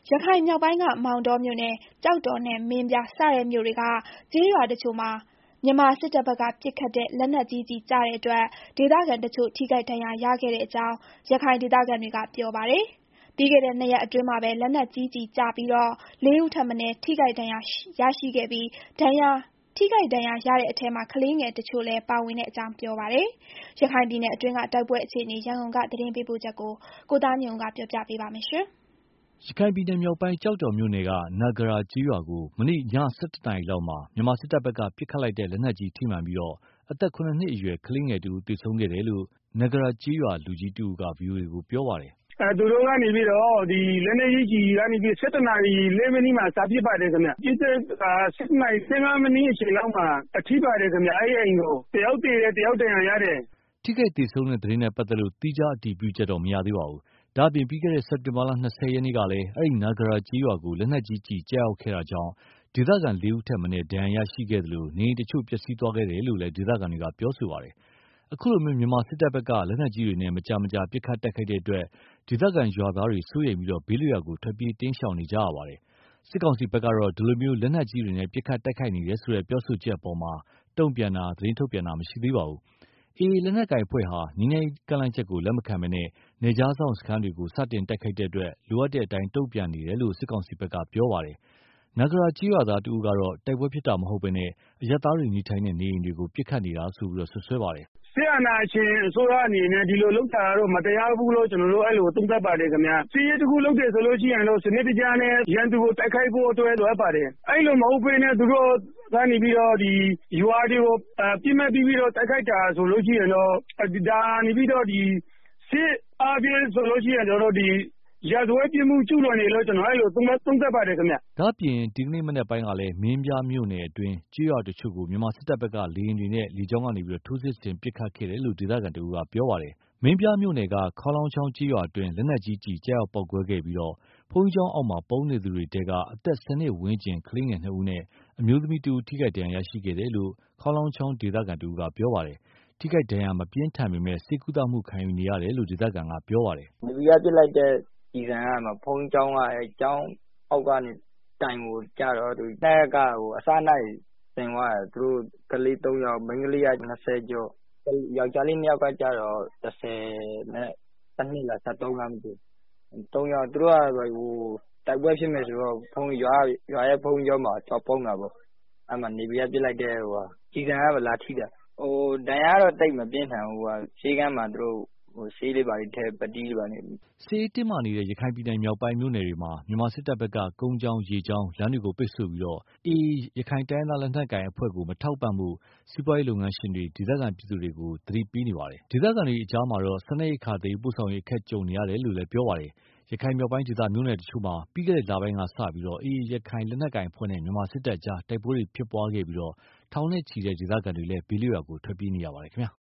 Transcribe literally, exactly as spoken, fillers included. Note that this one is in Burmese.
ရခိုင်မြောက်ပိုင်းက မောင်တောမြို့နယ်၊ ကျောက်တော်နဲ့ မင်းပြား စတဲ့မြို့တွေက ကျေးရွာတချို့မှာ မြန်မာစစ်တပ်ဘက်က ပစ်ခတ်တဲ့ လက်နက်ကြီးကျည်ကျတဲ့အတွက် ဒေသခံတချို့ ထိခိုက်ဒဏ်ရာရခဲ့တဲ့အကြောင်း ရခိုင်ဒေသခံတွေက ပြောပါတယ်။ ပြီးခဲ့တဲ့ နှစ်ရက်အတွင်းမှာပဲ လက်နက်ကြီးကျည်ကျပြီး လေးဦးထက်မနည်း ထိခိုက်ဒဏ်ရာရရှိခဲ့ပြီး ထိခိုက်ဒဏ်ရာရတဲ့အထဲမှာ ကလေးငယ်တချို့လည်း ပါဝင်တဲ့အကြောင်း ပြောပါတယ်။ ရခိုင်ပြည်နယ်အတွင်းက တိုက်ပွဲအခြေအနေ ရန်ကုန်က သတင်းပေးပို့ချက်ကို ကိုသားညွန့်ဦးက ပြောပြပါမယ်။ရခိုင်ပြည်နယ်မြောက်ပိုင်း ကျောက်တော်မြို့နယ်က နဂရာကျေးရွာကို မနေ့ည ၁၁ နာရီလောက်မှာ မြန်မာစစ်တပ်ဘက်က ပစ်ခတ်လိုက်တဲ့ လက်နက်ကြီးထိမှန်ပြီး အသက် ၇ နှစ်အရွယ် ကလေးငယ်တဦး သေဆုံးခဲ့တယ်လို့ နဂရာကျေးရွာလူကြီးတဦးက ဗွီအိုအေကို ပြောပါတယ်။ “သူတို့ကနေပြီးတော့ လက်နက်ကြီးကျည်ကနေပြီး ၁၁ နာရီ ၄ မိနစ်မှာ စပစ်ပါတယ်ခင်ဗျ။ ပစ်တဲ့အခါ ၁၁ နာရီ ၁၅ မိနစ်အချိန်လောက်မှာ ထိပါတယ်ခင်ဗျ။ အဲဒီအိမ်ကို တယောက်သေတယ်၊ တယောက်ဒဏ်ရာရတယ်။ ” ထိခိုက်သေဆုံးတဲ့သတင်းနဲ့ပတ်သက်လို့ သီးခြားအတည်ပြုချက်တော့ မရသေးပါဘူး။ ဒါ့အပြင် ပြီးခဲ့တဲ့ စက်တင်ဘာ ၂၀ ရက်နေ့ကလည်း အဲဒီ နဂရာကျေးရွာကို လက်နက်ကြီးကျည် ကျရောက်ခဲ့တာကြောင့် ဒေသခံ လေးဦးထက်မနည်း ဒဏ်ရာရရှိခဲ့သလို နေအိမ်တချို့ ပျက်စီးသွားခဲ့တယ်လို့လည်း ဒေသခံတွေက ပြောဆိုပါတယ်။ အခုလို မြန်မာစစ်တပ်ဘက်က လက်နက်ကြီးတွေနဲ့ မကြာမကြာ ပစ်ခတ်တိုက်ခိုက်တဲ့အတွက် ဒေသခံရွာသားတွေ စိုးရိမ်ပြီး ဘေးလွတ်ရာကို ထွက်ပြေးတိမ်းရှောင်နေကြရပါတယ်။ စစ်ကောင်စီဘက်ကတော့ ဒီလို လက်နက်ကြီးတွေနဲ့ ပစ်ခတ်တိုက်ခိုက်နေတယ်ဆိုတဲ့ ပြောဆိုချက်အပေါ် တုံ့ပြန်တာ သတင်းထုတ်ပြန်တာ မရှိသေးပါဘူး။ အေအေ လက်နက်ကိုင်အဖွဲ့ဟာ ငြိမ်းချမ်းရေးကမ်းလှမ်းချက်ကို လက်မခံဘဲ နယ်ခြားစောင့်စခန်းတွေကို စတင်တိုက်ခိုက်တဲ့အတွက် လိုအပ်တဲ့အတိုင်း တုံ့ပြန်နေတယ်လို့ စစ်ကောင်စီဘက်က ပြောပါတယ်။ နဂရာကျေးရွာသားတဦးကတော့ တိုက်ပွဲဖြစ်တာမဟုတ်ဘဲ အရပ်သားတွေနေထိုင်တဲ့ နေအိမ်တွေကို ပစ်ခတ်နေတာဆိုပြီး စွပ်စွဲပါတယ်။ “စစ်အာဏာရှင်အစိုးရအနေနဲ့ ဒီလိုလုပ်တာကတော့ မတရားဘူးလို့ ကျနော်တို့ အဲလိုသုံးသပ်ပါတယ်ခင်ဗျာ။ စစ်ရေးတခုလုပ်တယ်ဆိုရင်တော့ စနစ်တကျနဲ့ ရန်သူကို တိုက်ခိုက်ဖို့အတွက် လိုအပ်ပါတယ်။ အဲလိုမဟုတ်ဘဲနဲ့ သူတို့ကနေပြီးတော့ ရွာတွေကို ပစ်မှတ်ပြုပြီးတော့ တိုက်ခိုက်တာဆိုလို့ရှိရင်တော့ ဒါကနေပြီးတော့ စစ်အားဖြင့်ဆိုလို့ရှိရင်တော့ ရာဇဝတ်ပြစ်မှု ကျူးလွန်တယ်လို့ ကျနော် အဲလိုသုံးသပ်ပါတယ်ခင်ဗျ။ ” ဒါ့အပြင် ဒီကနေ့မနက်ပိုင်းကလည်း မင်းပြားမြို့နယ်အတွင်း ကျေးရွာတချို့ကို မြန်မာစစ်တပ်ဘက်က လေယာဉ်တွေနဲ့ လေကြောင်းကနေ ထိုးစစ်ဆင် ပစ်ခတ်ခဲ့တယ်လို့ ဒေသခံတဦးက ပြောပါတယ်။ မင်းပြားမြို့နယ်က ခေါင်းလောင်းချောင်းကျေးရွာအတွင်း လက်နက်ကြီးကျည် ကျရောက်ပေါက်ကွဲခဲ့ပြီး ဘုန်းကြီးကျောင်းအောက်မှာ ပုန်းနေသူတွေထဲက အသက် ၁၀ နှစ်ဝန်းကျင် ကလေးငယ် နှစ်ဦးနဲ့ အမျိုးသမီးတဦး ထိခိုက်ဒဏ်ရာရရှိခဲ့တယ်လို့ ခေါင်းလောင်းချောင်းဒေသခံတဦးက ပြောပါတယ်။ ထိခိုက်ဒဏ်ရာ မပြင်းထန်ပေမယ့် ဆေးကုသမှု ခံယူနေရတယ်လို့ ဒေသခံက ပြောပါတယ်။ “နေဗီကပစ်လိုက်တဲ့ ကျည်ဆံက ဘုန်းကြီးကျောင်းအောက်ကနေ တိုင်ကိုကျတော့ အစအနတွေ စင်သွားတယ်။ သူတို့ကလေးသုံးယောက် မိန်းကလေးက ၂၀ ကျော် ယောကျာ်လေးနှစ်ယောက်ကကျတော့ ၁၀ နဲ့ ၁၂ လား ၁၃ လားမသိဘူး။ သူတို့က တိုက်ပွဲဖြစ်မယ်ဆိုတော့ ရွာရဲ့ဘုန်းကြီးကျောင်းမှာ သွားပုန်းတာပေါ့။ အဲဒီမှာ နေဗီကပစ်လိုက်တဲ့ ကျည်ဆံက လာထိတာ။ ဒဏ်ရာကတော့ သိပ်မပြင်းထန်ဘူး။ ဆေးခန်းမှာ ဆေးတွေဘာတွေထည့် ပတ္တီးတွေဘာတွေနဲ့။ ” စစ်ရေးတင်းမာနေတဲ့ ရခိုင်ပြည်နယ်မြောက်ပိုင်း မြို့နယ်တွေမှာ မြန်မာစစ်တပ်ဘက်က ကုန်းကြောင်း ရေကြောင်း လမ်းတွေကို ပိတ်ဆို့ပြီး အေအေ ရခိုင်တိုင်းရင်းသား လက်နက်ကိုင်အဖွဲ့ကို မထောက်ပံ့ဖို့ စီးပွားရေးလုပ်ငန်းရှင်တွေ ဒေသခံပြည်သူတွေကို သတိပေးနေပါတယ်။ ဒေသခံတွေကြားမှာတော့ စားနပ်ရိက္ခာ သယ်ယူပို့ဆောင်ရေး အခက်ကြုံနေရတယ်လို့လည်း ပြောပါတယ်။ ရခိုင်မြောက်ပိုင်းဒေသ မြို့နယ်တချို့မှာ ပြီးခဲ့တဲ့လပိုင်းကစပြီး အေအေ ရခိုင်လက်နက်ကိုင်အဖွဲ့နဲ့ မြန်မာစစ်တပ်ကြား တိုက်ပွဲတွေ ဖြစ်ပွားခဲ့ပြီး ထောင်နဲ့ချီတဲ့ ဒေသခံတွေလည်း ဘေးလွတ်ရာကို ထွက်ပြေးနေရပါတယ်ခင်ဗျာ